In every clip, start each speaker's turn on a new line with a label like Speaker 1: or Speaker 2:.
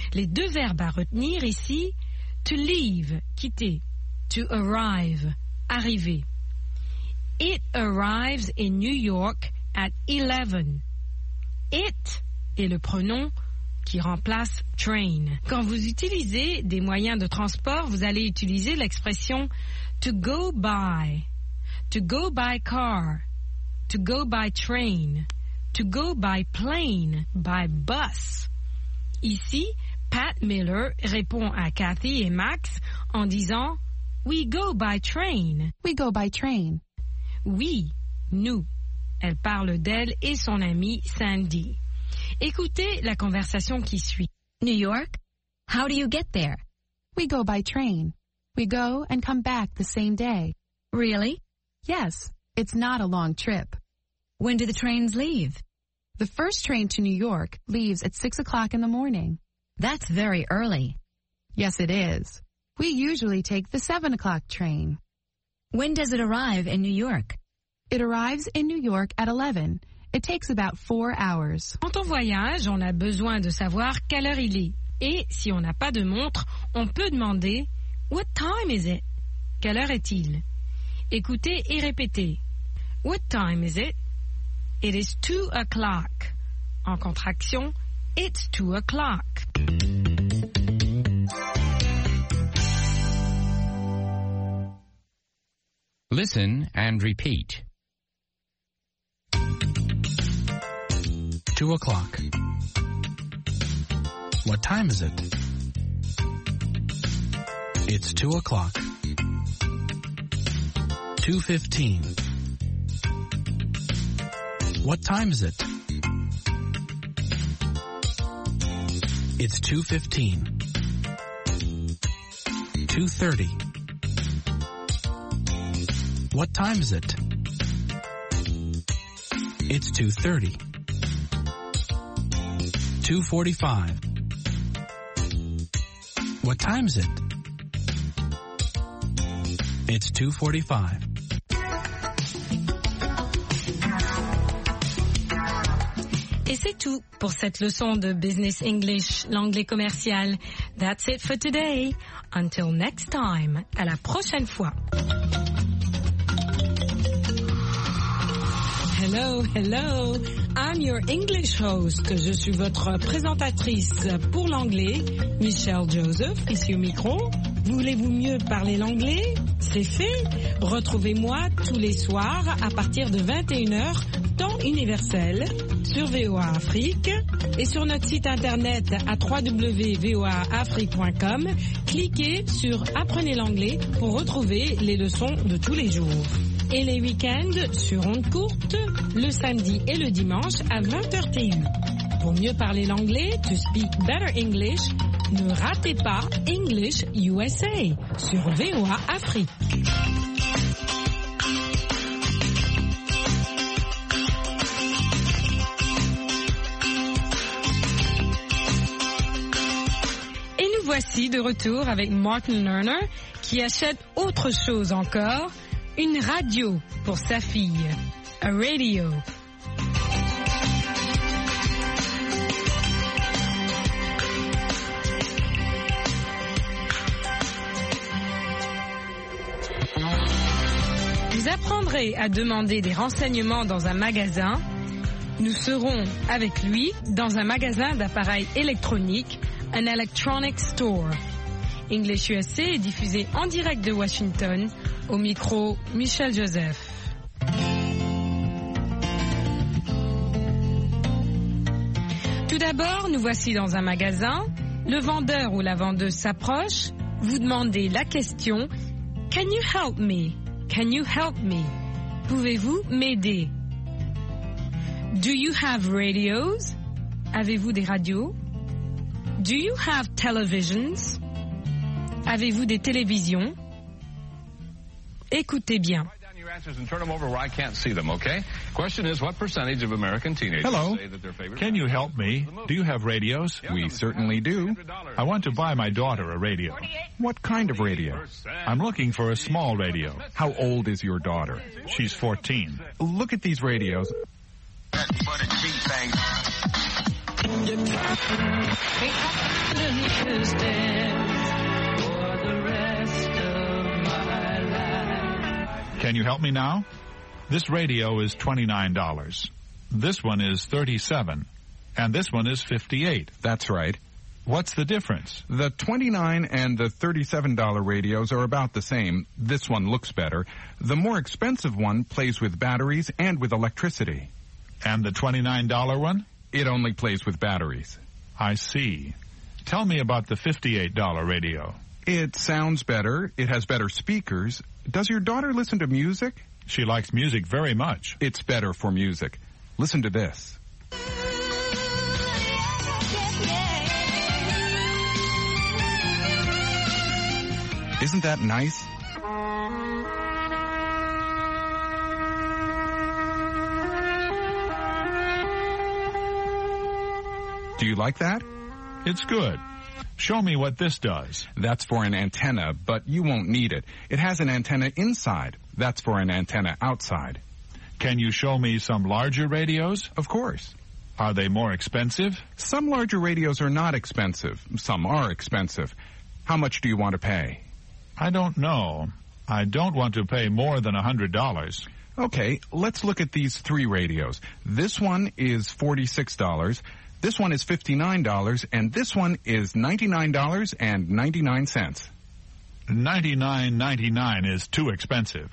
Speaker 1: Les deux verbes à retenir ici, to leave, quitter, to arrive, arriver. It arrives in New York at 11. It est le pronom qui remplace train. Quand vous utilisez des moyens de transport, vous allez utiliser l'expression to go by car, to go by train, to go by plane, by bus. Ici, Pat Miller répond à Kathy et Max en disant We go by train.
Speaker 2: We go by train.
Speaker 1: Oui, nous. Elle parle d'elle et son amie Sandy. Écoutez la conversation qui suit.
Speaker 3: New York? How do you get there?
Speaker 2: We go by train. We go and come back the same day.
Speaker 3: Really?
Speaker 2: Yes, it's not a long trip.
Speaker 3: When do the trains leave?
Speaker 2: The first train to New York leaves at 6 o'clock in the morning.
Speaker 3: That's very early.
Speaker 2: Yes, it is. We usually take the 7 o'clock train.
Speaker 3: When does it arrive in New York?
Speaker 2: It arrives in New York at 11. It takes about 4 hours.
Speaker 1: Quand on voyage, on a besoin de savoir quelle heure il est. Et si on n'a pas de montre, on peut demander What time is it? Quelle heure est-il? Écoutez et répétez. What time is it? It is 2 o'clock. En contraction, it's 2 o'clock.
Speaker 4: Listen and repeat.
Speaker 5: 2 o'clock. What time is it? It's 2 o'clock. 2:15. What time is it? It's 2:15. 2:30. What time is it? It's 2:30. 2:45. What time is it? It's 2:45.
Speaker 1: Et c'est tout pour cette leçon de Business English, l'anglais commercial. That's it for today. Until next time. À la prochaine fois. Hello, hello. I'm your English host. Je suis votre présentatrice pour l'anglais, Michelle Joseph, ici au micro. Voulez-vous mieux parler l'anglais? C'est fait. Retrouvez-moi tous les soirs à partir de 21h, temps universel, sur VOA Afrique et sur notre site internet à www.voaafrique.com. Cliquez sur Apprenez l'anglais pour retrouver les leçons de tous les jours. Et les week-ends sur ondes courtes, le samedi et le dimanche à 20h TU. Pour mieux parler l'anglais, to speak better English, ne ratez pas English USA sur VOA Afrique. Et nous voici de retour avec Martin Lerner qui achète autre chose encore. Une radio pour sa fille. A radio. Vous apprendrez à demander des renseignements dans un magasin. Nous serons avec lui dans un magasin d'appareils électroniques, un electronic store. English USA est diffusé en direct de Washington. Au micro, Michelle Joseph. Tout d'abord, nous voici dans un magasin. Le vendeur ou la vendeuse s'approche. Vous demandez la question « Can you help me? Can you help me? Pouvez-vous m'aider? Do you have radios? Avez-vous des radios? Do you have televisions? Avez-vous des télévisions? Écoutez bien.
Speaker 6: And turn them over where I can't see them, okay? Question is, what percentage of American teenagers
Speaker 7: Hello.
Speaker 6: say that their favorite...
Speaker 7: Can you help me? Do you have radios?
Speaker 6: We
Speaker 7: certainly do. I want to buy my daughter a radio. What kind of radio? I'm looking for a small radio. How old is your daughter? She's 14. Look at these radios.
Speaker 8: You
Speaker 7: Can you help me now? This radio is $29. This one is $37. And this one is $58.
Speaker 9: That's right.
Speaker 7: What's the difference?
Speaker 9: The $29 and the $37 radios are about the same. This one looks better. The more expensive one plays with batteries and with electricity.
Speaker 7: And the $29 one?
Speaker 9: It only plays with batteries.
Speaker 7: I see. Tell me about the $58 radio.
Speaker 9: It sounds better. It has better speakers. Does your daughter listen to music?
Speaker 7: She likes music very much.
Speaker 9: It's better for music. Listen to this. Isn't that nice? Do you like that?
Speaker 7: It's good. Show me what this does.
Speaker 9: That's for an antenna, but you won't need it. It has an antenna inside. That's for an antenna outside.
Speaker 7: Can you show me some larger radios?
Speaker 9: Of course.
Speaker 7: Are they more expensive?
Speaker 9: Some larger radios are not expensive. Some are expensive. How much do you want to pay?
Speaker 7: I don't know. I don't want to pay more than $100.
Speaker 9: Okay, let's look at these three radios. This one is $46. This one is $59, and this one is $99.99.
Speaker 7: $99.99 is too expensive.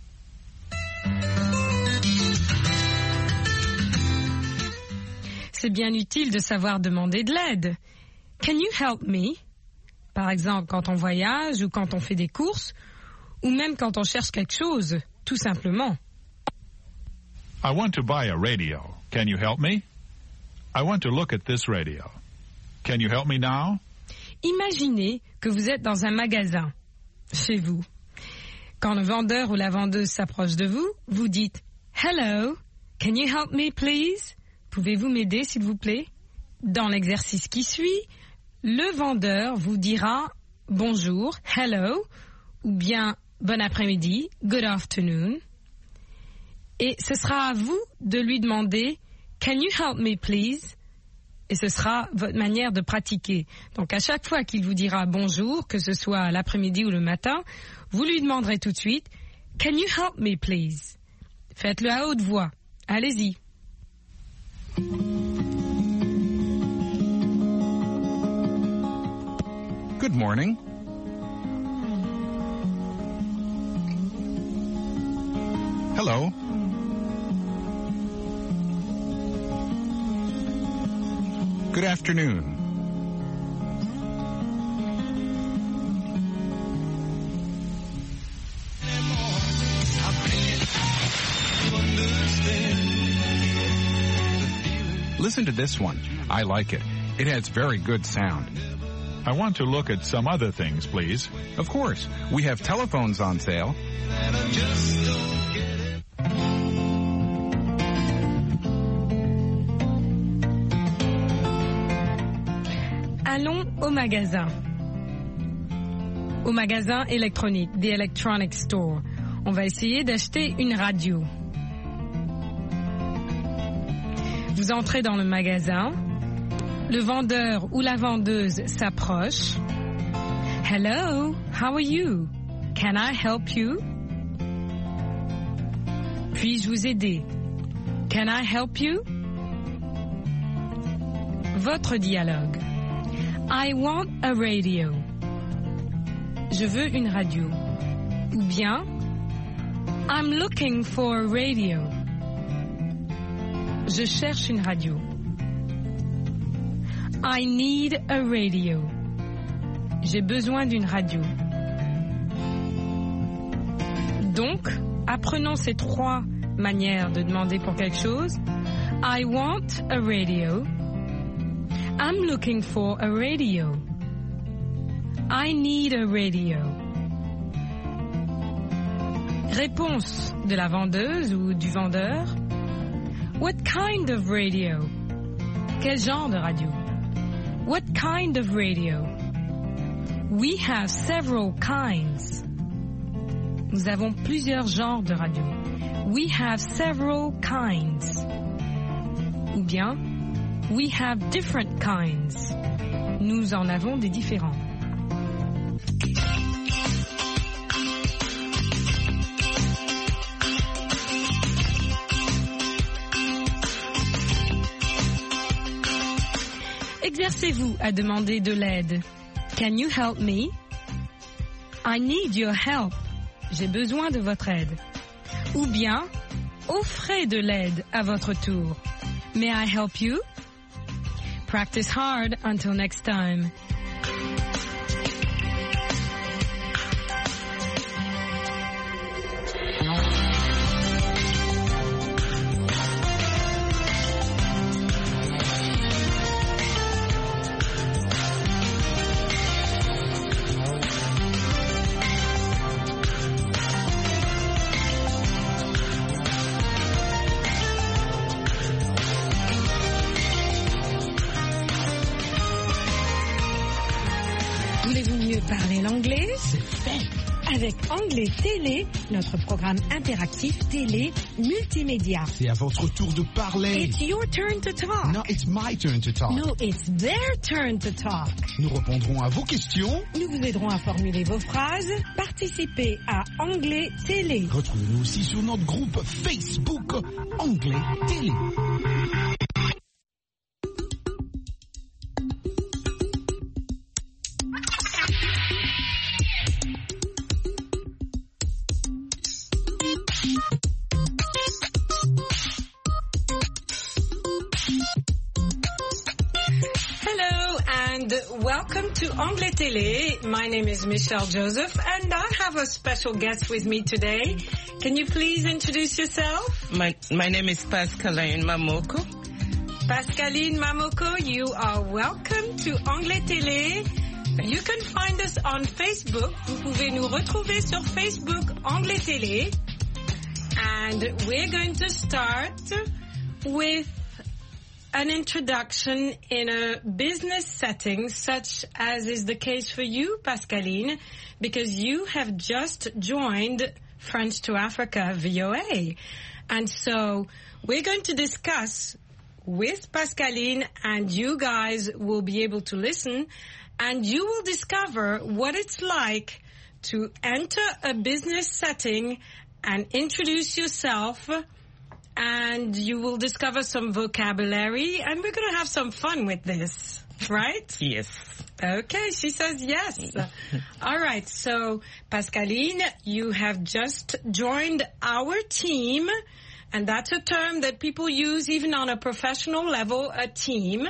Speaker 1: C'est bien utile de savoir demander de l'aide. Can you help me? Par exemple, quand on voyage ou quand on fait des courses, ou même quand on cherche quelque chose, tout simplement.
Speaker 7: I want to buy a radio. Can you help me? I want to look at this radio. Can you help me now?
Speaker 1: Imaginez que vous êtes dans un magasin, chez vous. Quand le vendeur ou la vendeuse s'approche de vous, vous dites « Hello, can you help me please? Pouvez-vous m'aider s'il vous plaît ?» Dans l'exercice qui suit, le vendeur vous dira « Bonjour, hello » ou bien « Bon après-midi, good afternoon ». Et ce sera à vous de lui demander « Can you help me please ?» Et ce sera votre manière de pratiquer. Donc à chaque fois qu'il vous dira bonjour, que ce soit l'après-midi ou le matin, vous lui demanderez tout de suite « Can you help me please ?» Faites-le à haute voix. Allez-y.
Speaker 9: Good morning. Hello. Good afternoon. Listen to this one. I like it. It has very good sound.
Speaker 7: I want to look at some other things, please.
Speaker 9: Of course. We have telephones on sale.
Speaker 1: Allons au magasin. Au magasin électronique, the electronic store. On va essayer d'acheter une radio. Vous entrez dans le magasin. Le vendeur ou la vendeuse s'approche. Hello, how are you? Can I help you? Puis-je vous aider? Can I help you? Votre dialogue. I want a radio. Je veux une radio. Ou bien, I'm looking for a radio. Je cherche une radio. I need a radio. J'ai besoin d'une radio. Donc, apprenons ces trois manières de demander pour quelque chose. I want a radio. I'm looking for a radio. I need a radio. Réponse de la vendeuse ou du vendeur. What kind of radio? Quel genre de radio? What kind of radio? We have several kinds. Nous avons plusieurs genres de radio. We have several kinds. Ou bien, We have different kinds. Nous en avons des différents. Exercez-vous à demander de l'aide. Can you help me? I need your help. J'ai besoin de votre aide. Ou bien, offrez de l'aide à votre tour. May I help you? Practice hard until next time. Voulez-vous mieux parler l'anglais?
Speaker 8: C'est fait.
Speaker 1: Avec Anglais Télé, notre programme interactif télé multimédia.
Speaker 8: C'est à votre tour de parler.
Speaker 1: It's your turn to talk.
Speaker 8: No, it's my turn to talk.
Speaker 1: No, it's their turn to talk.
Speaker 8: Nous répondrons à vos questions.
Speaker 1: Nous vous aiderons à formuler vos phrases. Participez à Anglais Télé.
Speaker 8: Retrouvez-nous aussi sur notre groupe Facebook Anglais Télé.
Speaker 1: Hello and welcome to Anglais Télé. My name is Michelle Joseph and I have a special guest with me today. Can you please introduce yourself?
Speaker 10: My name is Pascaline Mamoko.
Speaker 1: Pascaline Mamoko, you are welcome to Anglais Télé. You can find us on Facebook. Vous pouvez nous retrouver sur Facebook Anglais Télé. And we're going to start with an introduction in a business setting, such as is the case for you, Pascaline, because you have just joined French to Africa VOA. And so we're going to discuss with Pascaline, and you guys will be able to listen, and you will discover what it's like to enter a business setting and introduce yourself, and you will discover some vocabulary, and we're going to have some fun with this, right?
Speaker 10: Yes.
Speaker 1: Okay, she says yes. All right, so Pascaline, you have just joined our team, and that's a term that people use even on a professional level, a team,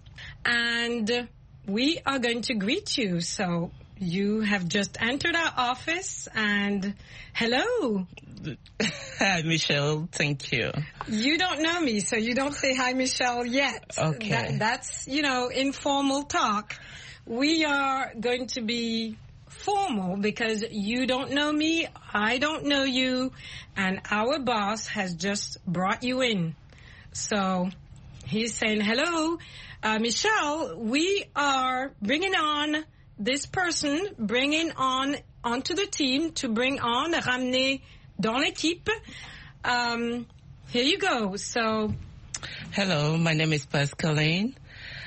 Speaker 1: and we are going to greet you. So you have just entered our office, and hello.
Speaker 10: Hi, Michelle. Thank you.
Speaker 1: You don't know me, so you don't say hi, Michelle, yet.
Speaker 10: Okay.
Speaker 1: That's, informal talk. We are going to be formal because you don't know me, I don't know you, and our boss has just brought you in. So he's saying, hello, Michelle, we are bringing on this person, onto the team to bring on, ramener dans l'équipe. Here you go. So,
Speaker 10: hello, my name is Pascaline.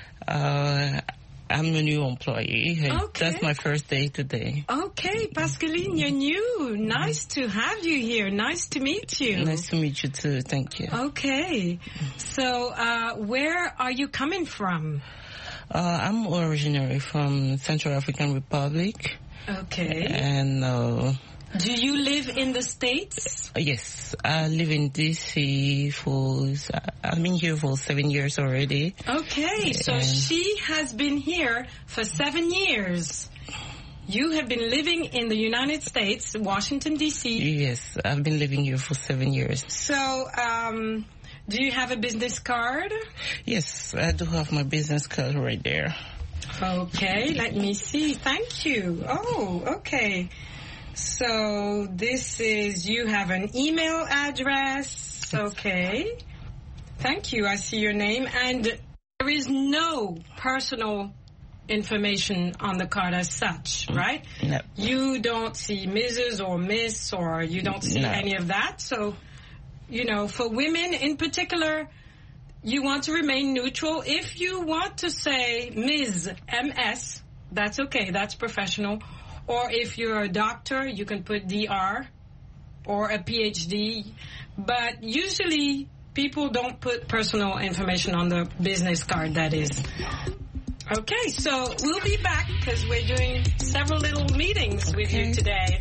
Speaker 10: I'm a new employee.
Speaker 1: Okay.
Speaker 10: That's my first day today.
Speaker 1: Okay, Pascaline, you're new. Nice to have you here. Nice to meet you.
Speaker 10: Nice to meet you too. Thank you.
Speaker 1: Okay. So, where are you coming from?
Speaker 10: I'm originally from Central African Republic.
Speaker 1: Okay.
Speaker 10: And
Speaker 1: do you live in the States?
Speaker 10: Yes, I live in DC I've been here for 7 years already.
Speaker 1: Okay, so she has been here for 7 years. You have been living in the United States, Washington, D.C.
Speaker 10: Yes, I've been living here for 7 years.
Speaker 1: So, do you have a business card?
Speaker 10: Yes, I do have my business card right there.
Speaker 1: Okay, let me see. Thank you. Oh, okay. So this is, you have an email address. Okay. Thank you. I see your name. And there is no personal information on the card as such, right?
Speaker 10: No.
Speaker 1: You don't see Mrs. or Miss, or you don't see any of that. So, for women in particular, you want to remain neutral. If you want to say Ms., M.S., that's okay. That's professional. Or if you're a doctor, you can put Dr. or a PhD. But usually people don't put personal information on the business card, that is. Okay, so we'll be back because we're doing several little meetings with you today.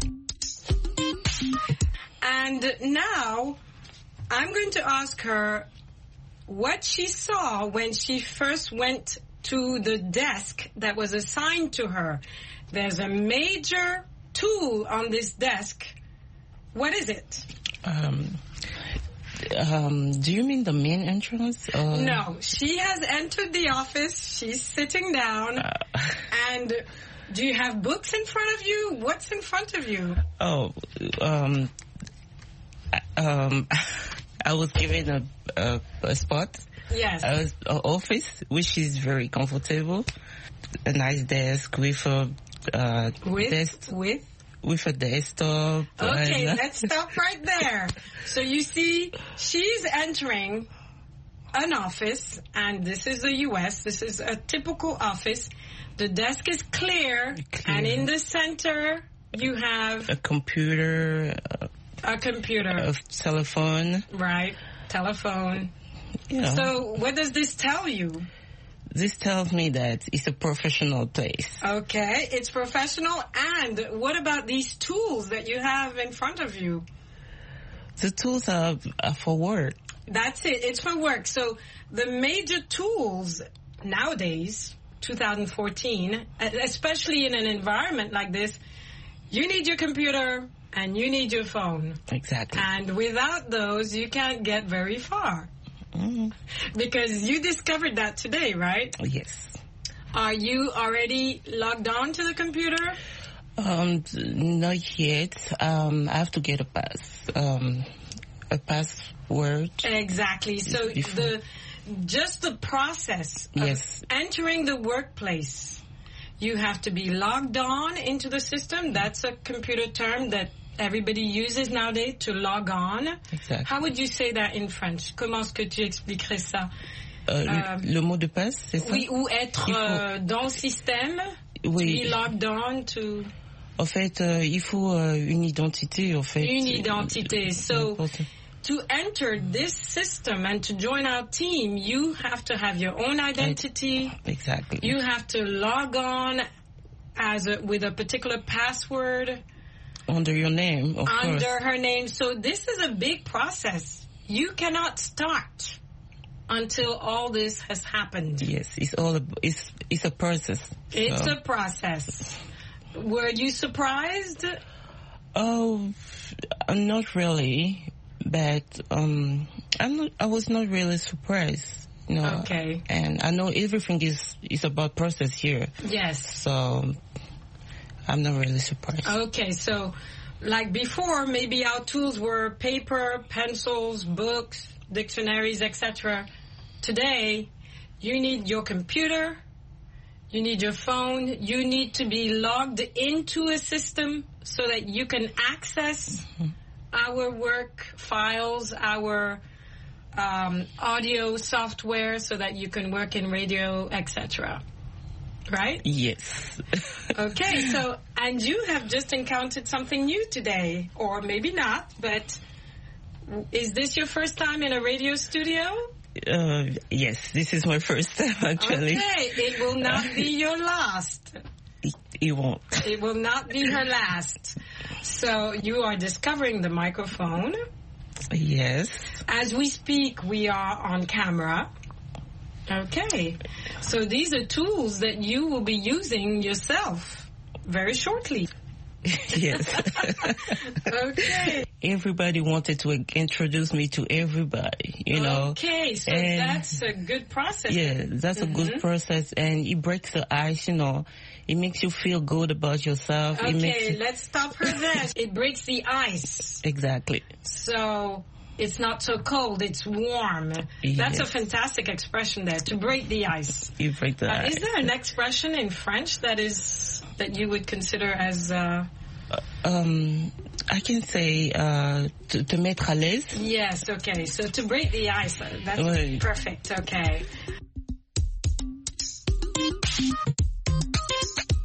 Speaker 1: And now I'm going to ask her what she saw when she first went to the desk that was assigned to her. There's a major tool on this desk. What is it?
Speaker 10: Do you mean the main entrance?
Speaker 1: No, she has entered the office. She's sitting down. And do you have books in front of you? What's in front of you?
Speaker 10: I was given a spot.
Speaker 1: Yes.
Speaker 10: An office, which is very comfortable. A nice desk with a with a desktop.
Speaker 1: Okay, let's stop right there. So you see, she's entering an office, and this is the U.S. This is a typical office. The desk is clear. And in the center, you have
Speaker 10: a computer.
Speaker 1: A
Speaker 10: telephone.
Speaker 1: Right, telephone.
Speaker 10: Yeah.
Speaker 1: So what does this tell you?
Speaker 10: This tells me that it's a professional place.
Speaker 1: Okay, it's professional. And what about these tools that you have in front of you?
Speaker 10: The tools are for work.
Speaker 1: That's it. It's for work. So the major tools nowadays, 2014, especially in an environment like this, you need your computer and you need your phone.
Speaker 10: Exactly.
Speaker 1: And without those, you can't get very far. Because you discovered that today, right?
Speaker 10: Yes.
Speaker 1: Are you already logged on to the computer?
Speaker 10: Not yet. I have to get a password.
Speaker 1: Exactly. So just the process of entering the workplace, you have to be logged on into the system. That's a computer term that everybody uses nowadays, to log on.
Speaker 10: Exactly.
Speaker 1: How would you say that in French? Comment est-ce que tu expliquerais ça?
Speaker 10: Le mot de passe, c'est ça?
Speaker 1: Oui, ou être dans le système.
Speaker 10: Oui.
Speaker 1: To be logged on to...
Speaker 10: En fait, il faut une identité, en fait.
Speaker 1: Une identité. So, to enter this system and to join our team, you have to have your own identity.
Speaker 10: Exactly.
Speaker 1: You have to log on with a particular password.
Speaker 10: Under your name, of course.
Speaker 1: Under her name. So this is a big process. You cannot start until all this has happened.
Speaker 10: Yes, it's a process.
Speaker 1: It's a process. Were you surprised?
Speaker 10: Oh, not really, but I was not really surprised. No.
Speaker 1: Okay.
Speaker 10: And I know everything is about process here.
Speaker 1: Yes.
Speaker 10: So I'm not really surprised.
Speaker 1: Okay, so like before, maybe our tools were paper, pencils, books, dictionaries, etc. Today, you need your computer, you need your phone, you need to be logged into a system so that you can access our work files, our audio software, so that you can work in radio, etc. Right?
Speaker 10: Yes.
Speaker 1: Okay, so, and you have just encountered something new today, or maybe not, but is this your first time in a radio studio?
Speaker 10: Yes, this is my first time, actually.
Speaker 1: Okay, it will not be your last.
Speaker 10: It won't.
Speaker 1: It will not be her last. So you are discovering the microphone.
Speaker 10: Yes.
Speaker 1: As we speak, we are on camera. Okay, so these are tools that you will be using yourself very shortly.
Speaker 10: Yes.
Speaker 1: Okay.
Speaker 10: Everybody wanted to introduce me to everybody, you know.
Speaker 1: Okay, so that's a good process.
Speaker 10: Yeah, that's a good process, and it breaks the ice, you know. It makes you feel good about yourself.
Speaker 1: Okay, let's stop her there. It breaks the ice.
Speaker 10: Exactly.
Speaker 1: So it's not so cold, it's warm.
Speaker 10: Yes.
Speaker 1: That's a fantastic expression there, to break the ice.
Speaker 10: You break the ice.
Speaker 1: Is there an expression in French that you would consider as...
Speaker 10: I can say te mettre à l'aise.
Speaker 1: Yes, okay. So to break the ice, that's
Speaker 10: Oui.
Speaker 1: perfect, okay.